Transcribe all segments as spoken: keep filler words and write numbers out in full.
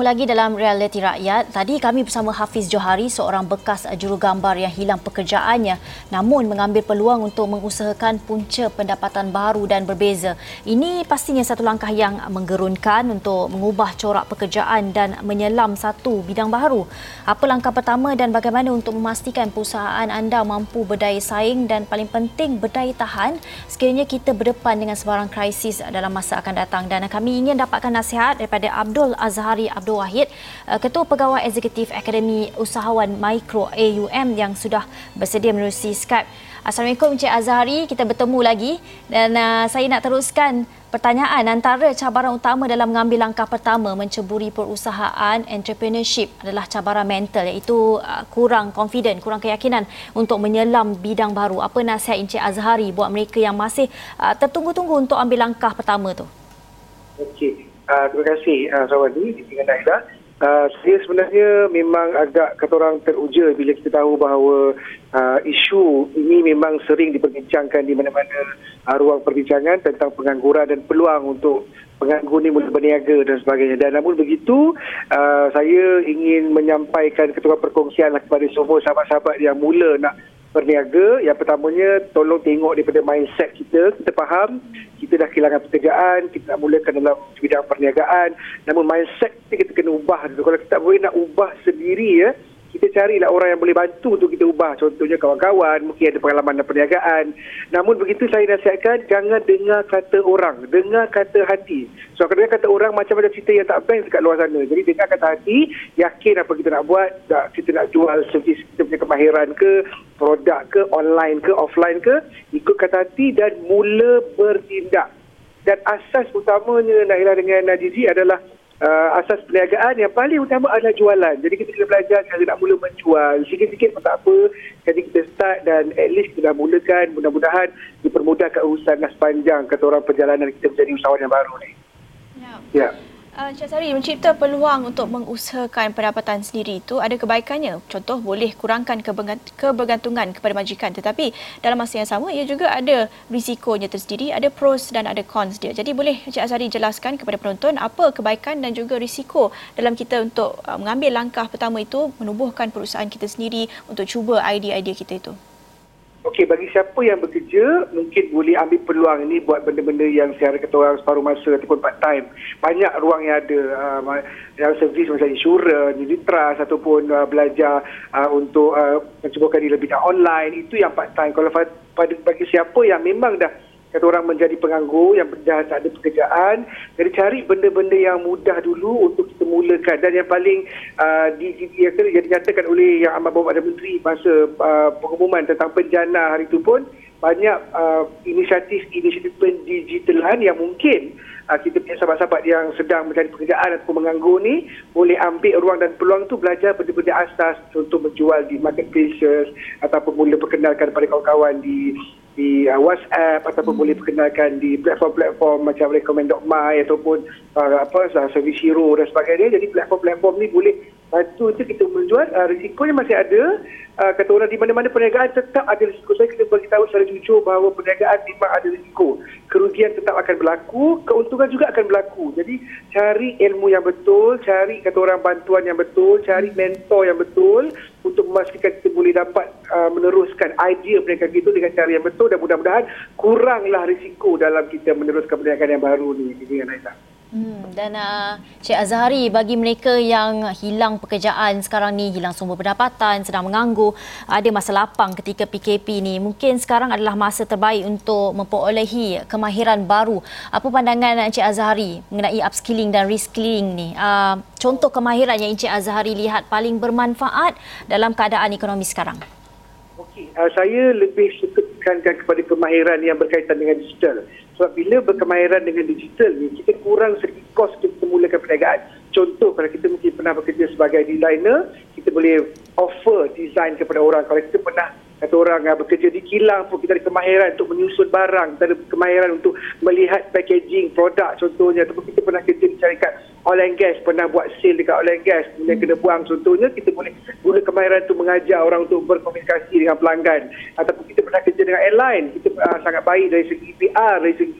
lagi dalam Realiti Rakyat. Tadi kami bersama Hafiz Johari, seorang bekas jurugambar yang hilang pekerjaannya namun mengambil peluang untuk mengusahakan punca pendapatan baru dan berbeza. Ini pastinya satu langkah yang menggerunkan untuk mengubah corak pekerjaan dan menyelam satu bidang baru. Apa langkah pertama dan bagaimana untuk memastikan perusahaan anda mampu berdaya saing dan paling penting berdaya tahan sekiranya kita berdepan dengan sebarang krisis dalam masa akan datang? Dan kami ingin dapatkan nasihat daripada Abdul Azhari Abdul Wahid, Ketua Pegawai Eksekutif Akademi Usahawan Mikro A U M yang sudah bersedia menerusi Skype. Assalamualaikum Encik Azhari, kita bertemu lagi dan uh, saya nak teruskan pertanyaan. Antara cabaran utama dalam mengambil langkah pertama menceburi perusahaan entrepreneurship adalah cabaran mental, iaitu uh, kurang confident, kurang keyakinan untuk menyelam bidang baru. Apa nasihat Encik Azhari buat mereka yang masih uh, tertunggu-tunggu untuk ambil langkah pertama tu? Okey. Uh, terima kasih uh, Sawadi dengan Naila. Uh, saya sebenarnya memang agak kata orang teruja bila kita tahu bahawa uh, isu ini memang sering diperbincangkan di mana-mana uh, ruang perbincangan tentang pengangguran dan peluang untuk penganggur ni mula berniaga dan sebagainya. Dan namun begitu, uh, saya ingin menyampaikan ketua perkongsian kepada semua sahabat-sahabat yang mula nak berniaga. Yang pertamanya, tolong tengok daripada mindset kita. Kita faham kita dah kehilangan pekerjaan, kita nak mulakan dalam bidang perniagaan. Namun mindset kita, kita kena ubah dulu. Kalau kita boleh nak ubah sendiri, ya, kita carilah orang yang boleh bantu untuk kita ubah. Contohnya kawan-kawan, mungkin ada pengalaman dalam perniagaan. Namun begitu saya nasihatkan, jangan dengar kata orang, dengar kata hati. So kalau dengar kata orang, macam-macam cerita yang tak best dekat luar sana. Jadi dengar kata hati, yakin apa kita nak buat, tak, kita nak jual servis kita punya kemahiran ke, produk ke, online ke, offline ke, ikut kata hati dan mula bertindak. Dan asas utamanya Naila dengan Najiji adalah Uh, asas perniagaan yang paling utama adalah jualan. Jadi kita kena belajar cara nak mula menjual. Sikit-sikit pun tak apa. Jadi kita start dan at least kita dah mulakan. Mudah-mudahan dipermudahkan urusan dah sepanjang kata orang perjalanan kita menjadi usahawan yang baru ni. Ya. Ya. Uh, Encik Azhari, mencipta peluang untuk mengusahakan pendapatan sendiri itu ada kebaikannya. Contoh, boleh kurangkan kebergantungan kepada majikan. Tetapi dalam masa yang sama, ia juga ada risikonya tersendiri, ada pros dan ada cons dia. Jadi boleh Encik Azhari jelaskan kepada penonton apa kebaikan dan juga risiko dalam kita untuk uh, mengambil langkah pertama itu, menubuhkan perusahaan kita sendiri untuk cuba idea-idea kita itu. Okey, bagi siapa yang bekerja, mungkin boleh ambil peluang ini buat benda-benda yang secara kata orang separuh masa ataupun part time. Banyak ruang yang ada uh, dalam servis macam insurans, unit trust ataupun uh, belajar uh, untuk uh, mencubakan di bidang online. Itu yang part time. Kalau pada bagi siapa yang memang dah kata orang menjadi penganggur, yang dah tak ada pekerjaan, jadi cari benda-benda yang mudah dulu untuk kita mulakan. Dan yang paling uh, di, di, yang dinyatakan oleh Yang Amat Berhormat Perdana Menteri masa uh, pengumuman tentang penjana hari itu pun, banyak uh, inisiatif-inisiatif pendigitalan yang mungkin uh, kita punya sahabat-sahabat yang sedang mencari pekerjaan ataupun menganggur ni boleh ambil ruang dan peluang tu belajar benda-benda asas, contoh menjual di marketplaces ataupun mula perkenalkan kepada kawan-kawan di di uh, WhatsApp ataupun hmm. boleh perkenalkan di platform-platform macam recommend dot my ataupun uh, apa uh, Service Hero dan sebagainya. Jadi platform-platform ni boleh bantu untuk kita menjual. Uh, risikonya masih ada. Uh, kata orang di mana-mana perniagaan tetap ada risiko. Saya kena beritahu secara jujur bahawa perniagaan memang ada risiko. Kerugian tetap akan berlaku, keuntungan juga akan berlaku. Jadi cari ilmu yang betul, cari kata orang bantuan yang betul, cari mentor yang betul untuk memastikan kita boleh dapat uh, meneruskan idea perniagaan itu dengan cara yang betul dan mudah-mudahan kuranglah risiko dalam kita meneruskan perniagaan yang baru ni dengan Naila. Hmm, dan uh, Cik Azhari, bagi mereka yang hilang pekerjaan sekarang ni, hilang sumber pendapatan, sedang menganggur, ada masa lapang ketika P K P ni, mungkin sekarang adalah masa terbaik untuk memperolehi kemahiran baru. Apa pandangan Encik Azhari mengenai upskilling dan reskilling ni? Uh, contoh kemahiran yang Encik Azhari lihat paling bermanfaat dalam keadaan ekonomi sekarang? Okey, uh, saya lebih suka tekankan kepada kemahiran yang berkaitan dengan digital. Sebab bila berkemahiran dengan digital ni, kita kurang sedikit kos untuk kita mulakan perniagaan. Contoh, kalau kita mungkin pernah bekerja sebagai designer, kita boleh offer design kepada orang. Kalau kita pernah, kata orang bekerja di kilang pun, kita ada kemahiran untuk menyusun barang, kita ada kemahiran untuk melihat packaging produk contohnya, ataupun kita pernah kerja di syarikat oil and gas, pernah buat sale dekat oil and gas, kemudian kena buang contohnya, kita boleh guna kemahiran untuk mengajar orang untuk berkomunikasi dengan pelanggan. Ataupun kita pernah kerja dengan airline, kita uh, sangat baik dari segi P R, dari segi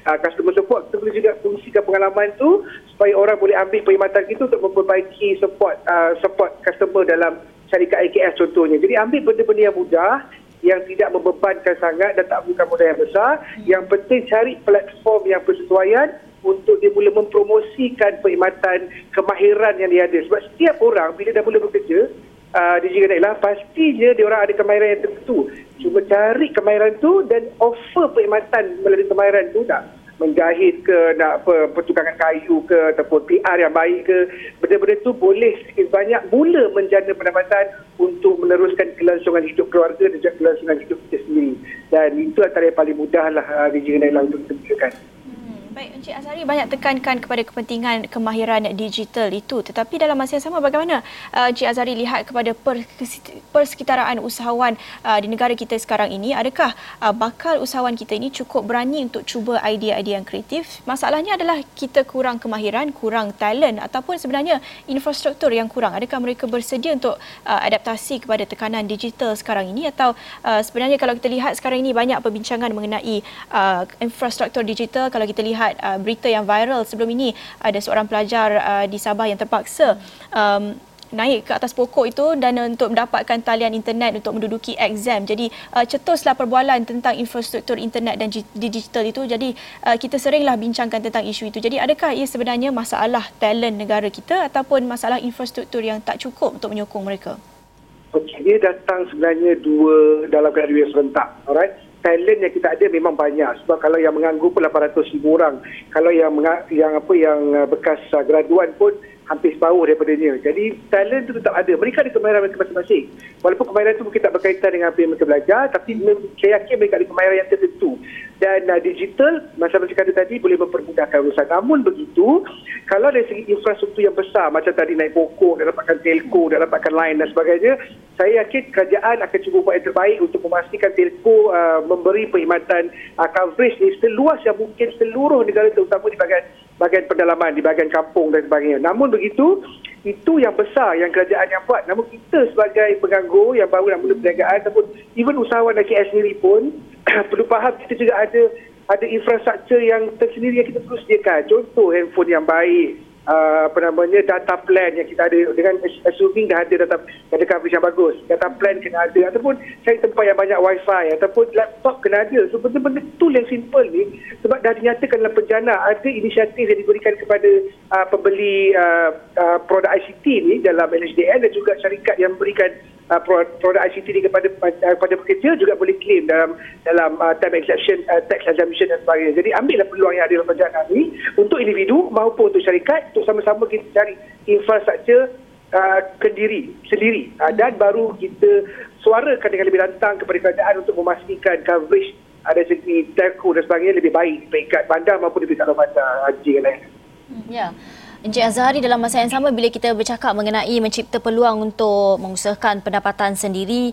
uh, customer support, kita boleh juga fungsikan pengalaman tu supaya orang boleh ambil perkhidmatan kita untuk memperbaiki support uh, support customer dalam syarikat A K S contohnya. Jadi ambil benda-benda yang mudah, yang tidak membebankan sangat dan tak bukan modal yang besar. Yang penting cari platform yang bersesuaian untuk dia boleh mempromosikan perkhidmatan kemahiran yang dia ada. Sebab setiap orang bila dah mula bekerja, Uh, di Jiran Nailah, pastinya dia orang ada kemahiran yang tertentu. Cuma cari kemahiran tu dan offer perkhidmatan melalui kemahiran tu, nak menjahit ke, nak apa, pertukangan kayu ke, ataupun P R yang baik ke, benda-benda tu boleh sedikit banyak mula menjana pendapatan untuk meneruskan kelangsungan hidup keluarga dan juga kelangsungan hidup kita sendiri. Dan itu antara yang paling mudah lah uh, di Jiran Nailah untuk kita. Baik, Encik Azhari banyak tekankan kepada kepentingan kemahiran digital itu, tetapi dalam masa yang sama bagaimana uh, Encik Azhari lihat kepada persekitaraan usahawan uh, di negara kita sekarang ini? Adakah uh, bakal usahawan kita ini cukup berani untuk cuba idea-idea yang kreatif? Masalahnya adalah kita kurang kemahiran, kurang talent ataupun sebenarnya infrastruktur yang kurang. Adakah mereka bersedia untuk uh, adaptasi kepada tekanan digital sekarang ini, atau uh, sebenarnya kalau kita lihat sekarang ini banyak perbincangan mengenai uh, infrastruktur digital. Kalau kita lihat Uh, berita yang viral sebelum ini, ada seorang pelajar uh, di Sabah yang terpaksa um, naik ke atas pokok itu dan uh, untuk mendapatkan talian internet untuk menduduki exam. Jadi uh, cetuslah perbualan tentang infrastruktur internet dan digital itu. Jadi uh, kita seringlah bincangkan tentang isu itu. Jadi adakah ia sebenarnya masalah talent negara kita ataupun masalah infrastruktur yang tak cukup untuk menyokong mereka? Okey, dia datang sebenarnya dua dalam keadaan dua serentak. Alright. Talent yang kita ada memang banyak, sebab kalau yang menganggur pun lapan ratus ribu orang, kalau yang yang apa yang bekas uh, graduan pun hampir separuh daripadanya. Jadi talent itu tetap ada. Mereka ada kemahiran mereka masing-masing. Walaupun kemahiran itu mungkin tak berkaitan dengan apa yang mereka belajar, tapi saya yakin mereka ada kemahiran yang tertentu. Dan uh, digital, macam saya kata tadi, boleh mempermudahkan urusan. Namun begitu, kalau dari segi infrastruktur yang besar, macam tadi naik pokok, dan dapatkan telco, dan dapatkan line dan sebagainya, saya yakin kerajaan akan cuba buat yang terbaik untuk memastikan telco uh, memberi perkhidmatan uh, coverage ni seluas yang mungkin seluruh negara, terutama di bahagian bahagian pedalaman, di bahagian kampung dan sebagainya. Namun begitu, itu yang besar yang kerajaan yang buat. Namun kita sebagai penganggur yang baru nak mula perniagaan ataupun even usahawan A K S sendiri pun perlu faham kita juga ada ada infrastruktur yang tersendiri yang kita perlu sediakan. Contoh handphone yang baik, Uh, apa namanya, data plan yang kita ada, dengan assuming dah ada data, ada coverage yang bagus, data plan kena ada, ataupun cari tempat yang banyak wifi, ataupun laptop kena ada. So benda-benda tool yang simple ni, sebab dah dinyatakan dalam penjana ada inisiatif yang diberikan kepada uh, pembeli uh, uh, produk I C T ni dalam L H D N, dan juga syarikat yang memberikan uh, produk I C T ni kepada uh, kepada pekerja juga boleh claim dalam dalam uh, time exemption, uh, tax exemption dan sebagainya. Jadi ambillah peluang yang ada dalam penjana ni untuk individu maupun untuk syarikat, untuk sama-sama kita cari infrastruktur uh, kendiri sendiri, uh, dan baru kita suarakan dengan lebih lantang kepada kerajaan untuk memastikan coverage ada segi telco dan sebagainya lebih baik peringkat bandar maupun di peringkat luar bandar haji yang lain. Ya. Encik Azhari, dalam masa yang sama bila kita bercakap mengenai mencipta peluang untuk mengusahakan pendapatan sendiri,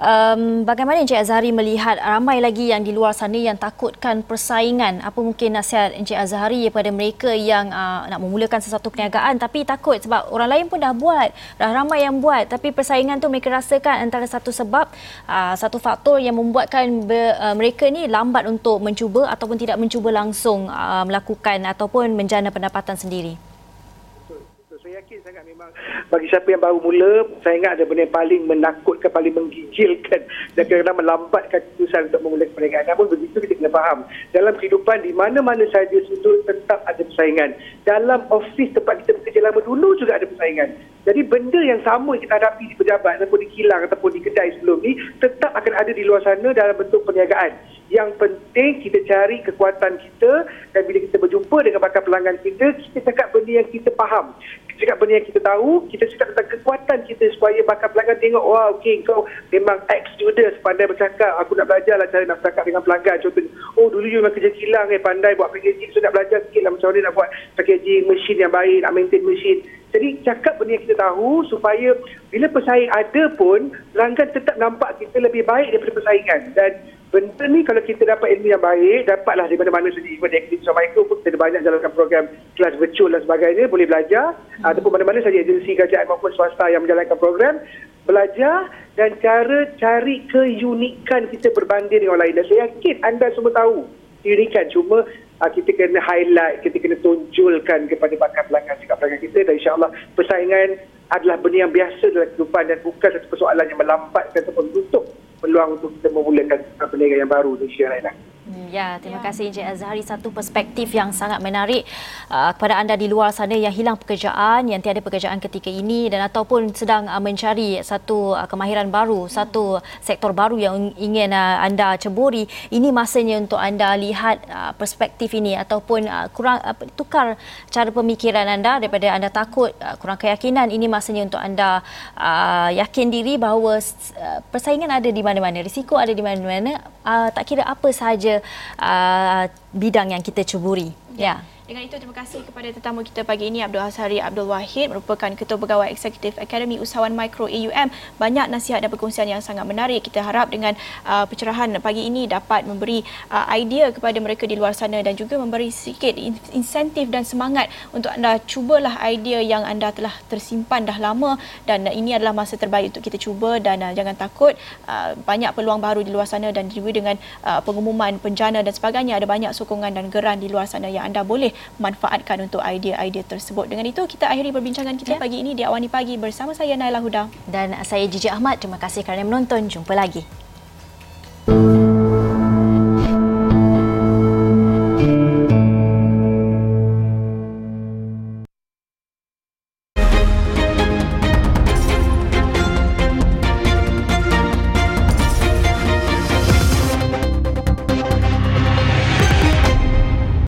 um, bagaimana Encik Azhari melihat ramai lagi yang di luar sana yang takutkan persaingan? Apa mungkin nasihat Encik Azhari kepada mereka yang uh, nak memulakan sesuatu perniagaan tapi takut sebab orang lain pun dah buat, dah ramai yang buat, tapi persaingan tu mereka rasakan antara satu sebab, uh, satu faktor yang membuatkan be, uh, mereka ni lambat untuk mencuba ataupun tidak mencuba langsung uh, melakukan ataupun menjana pendapatan sendiri? Saya yakin sangat memang bagi siapa yang baru mula, saya ingat ada benda yang paling menakutkan, paling menggigilkan dan kadang-kadang melambatkan keputusan untuk memulakan perniagaan. Namun begitu kita kena faham, dalam kehidupan di mana-mana saja sudut tetap ada persaingan. Dalam ofis tempat kita bekerja lama dulu juga ada persaingan. Jadi benda yang sama kita hadapi di pejabat ataupun di kilang ataupun di kedai sebelum ni tetap akan ada di luar sana dalam bentuk perniagaan. Yang penting kita cari kekuatan kita, dan bila kita berjumpa dengan bakal pelanggan kita, kita cakap benda yang kita faham. Kita cakap benda yang kita tahu, kita cakap tentang kekuatan kita supaya bakal pelanggan tengok, wah okey, kau memang ex-stewardess, pandai bercakap, aku nak belajarlah cara nak bercakap dengan pelanggan. Contohnya, oh dulu you memang kerja kilang, eh, pandai buat packaging, so nak belajar sikit lah macam mana nak buat packaging, mesin yang baik, nak maintain mesin. Jadi cakap benda yang kita tahu supaya bila pesaing ada pun, pelanggan tetap nampak kita lebih baik daripada persaingan. Dan benda ni kalau kita dapat ilmu yang baik, dapatlah di mana-mana saja. Even di Akademi Usaha Mikro pun kita ada banyak jalankan program kelas virtual dan sebagainya, boleh belajar. Hmm. Ataupun mana-mana saja agensi kerajaan maupun swasta yang menjalankan program, belajar dan cara cari keunikan kita berbanding dengan orang lain. Dan saya yakin anda semua tahu keunikan, cuma uh, kita kena highlight, kita kena tonjolkan kepada bakat pelanggan sikap pelanggan kita, dan insya-Allah persaingan adalah benda yang biasa dalam kehidupan dan bukan satu persoalan yang melambatkan ataupun menutup peluang untuk kita memulakan perniagaan yang baru di Malaysia lain. Ya, terima ya. kasih Encik Azhari. Satu perspektif yang sangat menarik uh, kepada anda di luar sana yang hilang pekerjaan, yang tiada pekerjaan ketika ini dan ataupun sedang uh, mencari satu uh, kemahiran baru, satu sektor baru yang ingin uh, anda ceburi. Ini masanya untuk anda lihat uh, perspektif ini ataupun uh, kurang uh, tukar cara pemikiran anda daripada anda takut, uh, kurang keyakinan. Ini masanya untuk anda uh, yakin diri bahawa uh, persaingan ada di mana-mana, risiko ada di mana-mana, uh, tak kira apa sahaja Uh, bidang yang kita ceburi. Ya. Dengan itu, terima kasih kepada tetamu kita pagi ini, Abdul Azhari Abdul Wahid, merupakan Ketua Pegawai Eksekutif Akademi Usahawan Mikro A U M. Banyak nasihat dan perkongsian yang sangat menarik. Kita harap dengan uh, pencerahan pagi ini dapat memberi uh, idea kepada mereka di luar sana dan juga memberi sedikit insentif dan semangat untuk anda cubalah idea yang anda telah tersimpan dah lama, dan uh, ini adalah masa terbaik untuk kita cuba, dan uh, jangan takut, uh, banyak peluang baru di luar sana, dan juga dengan uh, pengumuman penjana dan sebagainya, ada banyak sokongan dan geran di luar sana yang anda boleh manfaatkan untuk idea-idea tersebut. Dengan itu, kita akhiri perbincangan kita ya. pagi ini di Awani Pagi bersama saya Naila Huda dan saya Gigi Ahmad. Terima kasih kerana menonton. Jumpa lagi.